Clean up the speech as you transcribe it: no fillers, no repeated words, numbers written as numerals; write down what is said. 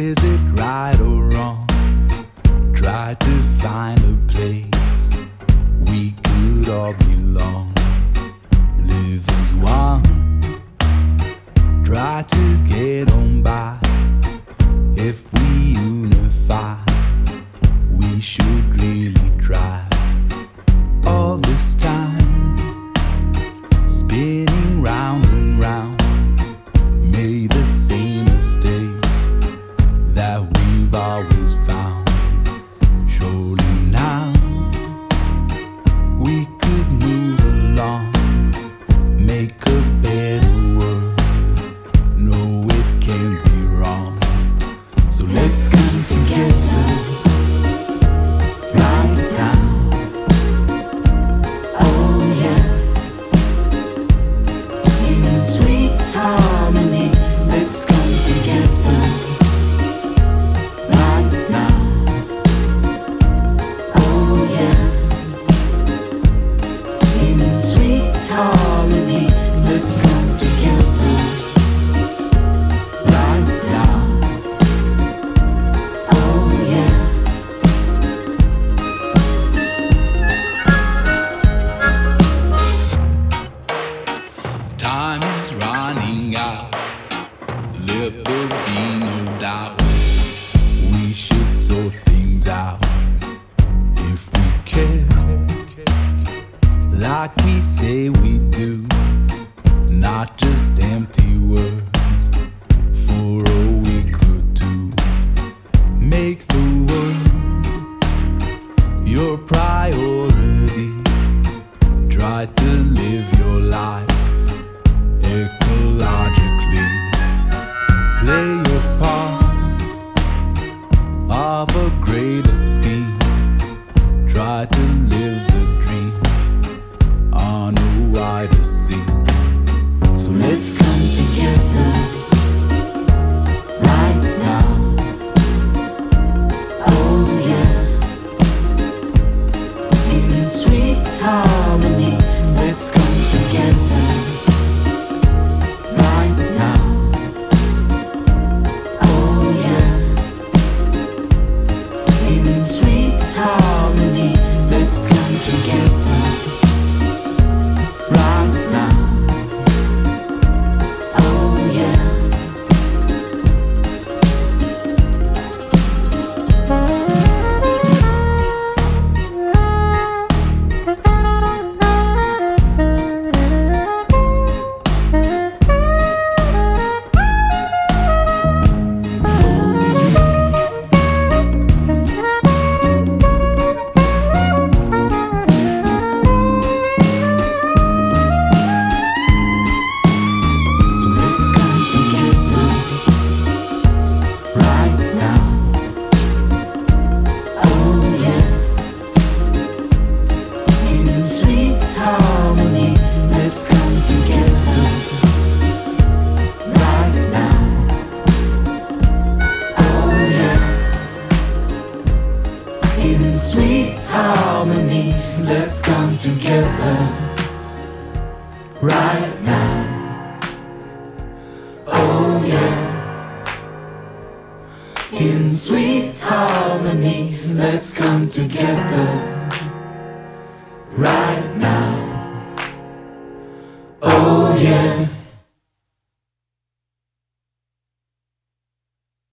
Is it right or wrong? Try to find a place we could all belong. Live as one. Try to get on by. If we unify, we should really try. All this time, spinning round and round, made the same mistakes that we've always found. Surely now we could move along, make a better world. No, it can't be wrong. So let's come together right now. Oh yeah, in sweet harmony. Let's come together right now. Oh yeah, in sweet harmony. Let's come together right now. Oh yeah. Time is running out. Let there be no doubt. We should sort things out if we care, like we say we do. Not just empty words for all we could do. Make the world your priority. Try to live your life ecologically. Play your part of a greater scheme. Try to live the dream on a wider scene. So let's come together right now. Oh yeah, in sweet harmony. Let's come together right now. Oh yeah, in sweet harmony. Let's come together right now. Oh yeah. So let's come together right now. Oh yeah, in sweet harmony. Let's come together right now. Oh yeah, in sweet harmony. Let's come together right now. Oh yeah, in sweet harmony. Let's come together right now. Oh yeah.